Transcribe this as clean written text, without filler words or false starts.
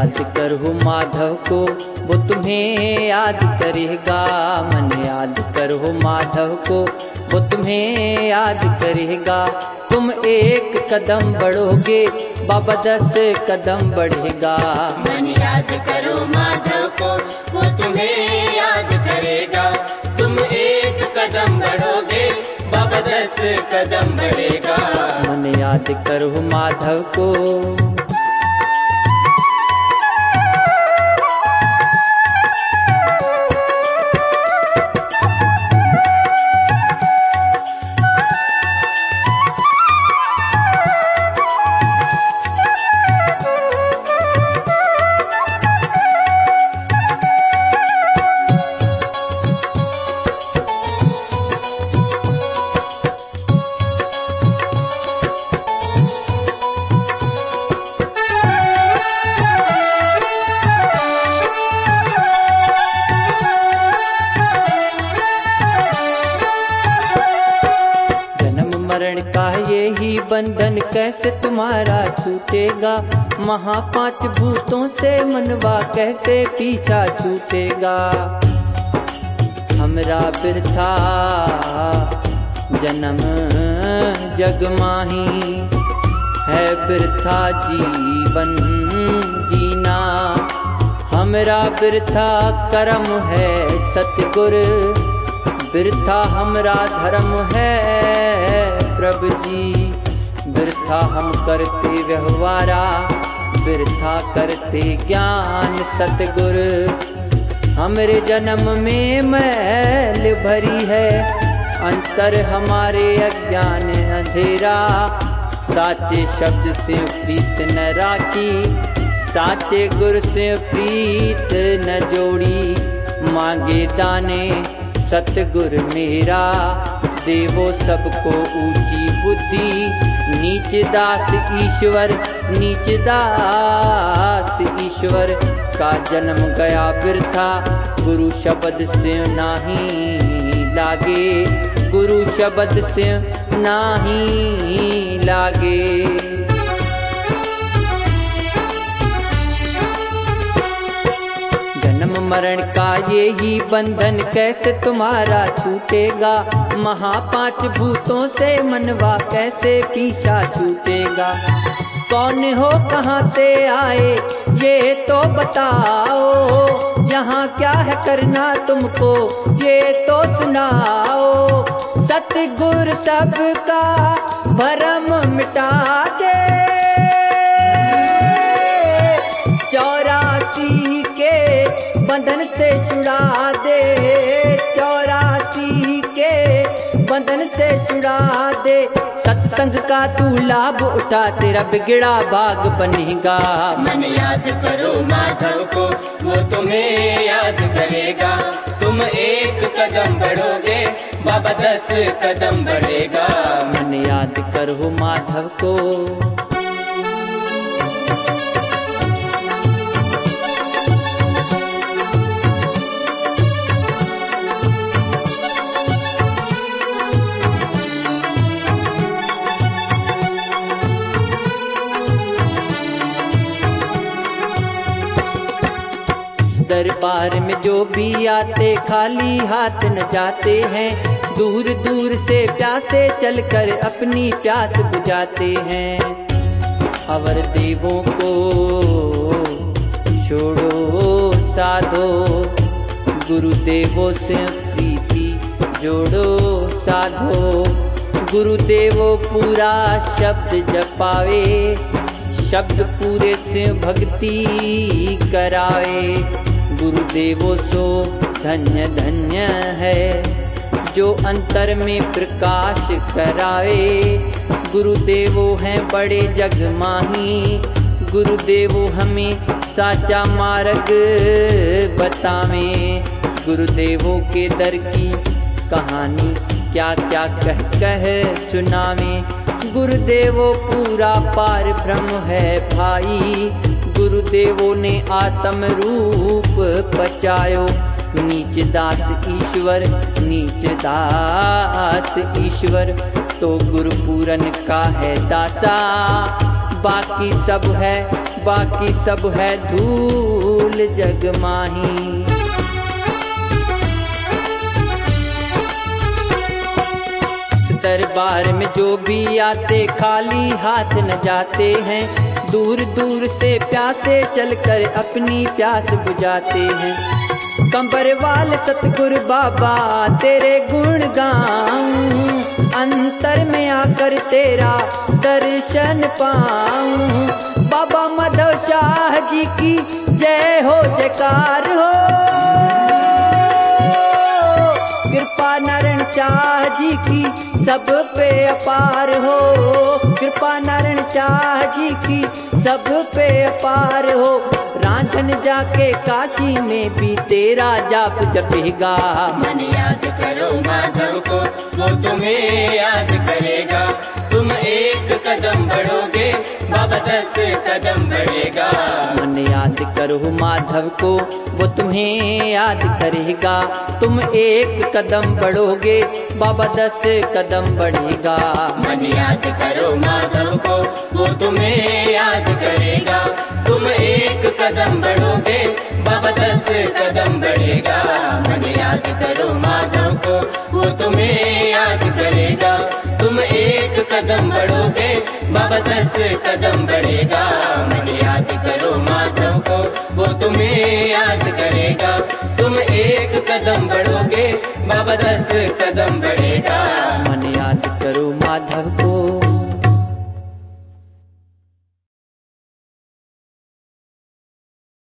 याद करो माधव को वो तुम्हें याद करेगा। मन याद करो माधव को वो तुम्हें याद करेगा। तुम एक कदम बढ़ोगे बाबा 10 कदम बढ़ेगा। मन याद करो माधव को वो तुम्हें याद करेगा। तुम एक कदम बढ़ोगे बाबा 10 कदम बढ़ेगा। मन याद करो माधव को। मरण का यही बंधन कैसे तुम्हारा छूटेगा। महापांच भूतों से मनवा कैसे पीछा छूटेगा। हमरा बिरथा जन्म जग माही है बिरथा जीवन जीना। हमरा बिरथा कर्म है सतगुर बिरथा हमरा धर्म है प्रभु जी। बिरथा हम करते व्यवहारा बिरथा करते ज्ञान सतगुर। हमरे जन्म में मैल भरी है अंतर हमारे अज्ञान अंधेरा। साचे शब्द से प्रीत न राखी साचे गुर से प्रीत न जोड़ी। मांगे दाने सतगुर मेरा देवो सबको ऊंची बुद्धि। नीच दास ईश्वर नीच दास ईश्वर का जन्म गया बिरथा। गुरु शब्द से नाही लागे गुरु शब्द से नाही लागे। मरण का यही बंधन कैसे तुम्हारा छूटेगा। महापांच भूतों से मनवा कैसे पीछा छूटेगा। कौन हो कहाँ से आए ये तो बताओ। यहाँ क्या है करना तुमको ये तो सुनाओ। सतगुर सबका भरम मिटा दे 84 के बंधन से छुड़ा दे। 84 के बंधन से छुड़ा दे। सत्संग का तू लाभ उठा तेरा बिगड़ा भाग बनेगा। मन याद करो माधव को वो तुम्हें याद करेगा। तुम एक कदम बढ़ोगे बाबा 10 कदम बढ़ेगा। मन याद करो माधव को। दरबार में जो भी आते खाली हाथ न जाते हैं। दूर दूर से प्यासे चलकर अपनी प्यास बुझाते हैं। अवर देवों को छोड़ो साधो गुरुदेवों से प्रीति जोड़ो साधो। गुरुदेवो पूरा शब्द जपावे शब्द पूरे से भक्ति करावे। गुरुदेवो सो धन्य धन्य है जो अंतर में प्रकाश करावे। गुरुदेवो हैं बड़े जग माही गुरुदेवो हमें साचा मार्ग बतावे। गुरुदेवों के दर की कहानी क्या क्या कह कह सुनावे। गुरुदेवो पूरा पार ब्रह्म है भाई। गुरुदेवों ने आत्म रूप पचायो। नीच दास ईश्वर नीच दास ईश्वर तो गुरु पूरन का है दासा। बाकी सब है धूल जग माही। दरबार में जो भी आते खाली हाथ न जाते हैं, दूर दूर से प्यासे चलकर अपनी प्यास बुझाते हैं। कंबरवाल सतगुरु बाबा तेरे गुण गाऊं, अंतर में आकर तेरा दर्शन पाऊं। बाबा माधव शाह जी की जय हो जयकार हो, कृपा नारायण शाह जी की सब पे अपार हो, कृपा नारायण शाह जी की सब पे अपार हो। रांझन जाके काशी में भी तेरा जाप जपेगा। मन याद करो माधव को, वो तुम्हें याद करेगा। तुम एक कदम बढ़ोगे, बाबा 10 कदम बढ़ेगा। मन याद करो माधव को, वो तुम्हें याद करेगा। तुम एक कदम बढ़ोगे, बाबा 10 कदम बढ़ेगा। मन याद करो माधव को, वो तुम्हें याद करेगा। तुम एक कदम बढ़ोगे, बाबा 10 कदम बढ़ेगा। मन याद करो माधव को, वो तुम्हें याद करेगा। तुम एक कदम बढ़ोगे, बाबा 10 कदम बढ़ेगा। मन याद करो माधव को, वो तुम्हें याद करेगा। तुम एक कदम बढ़ोगे, बाबा 10 कदम बढ़ेगा।